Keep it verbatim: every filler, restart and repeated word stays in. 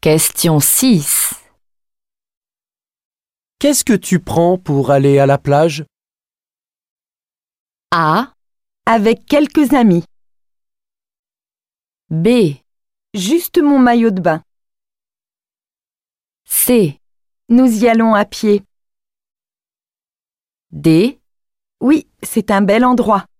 Question six. Qu'est-ce que tu prends pour aller à la plage? A. Avec quelques amis. B. Juste mon maillot de bain. C. Nous y allons à pied. D. Oui, c'est un bel endroit.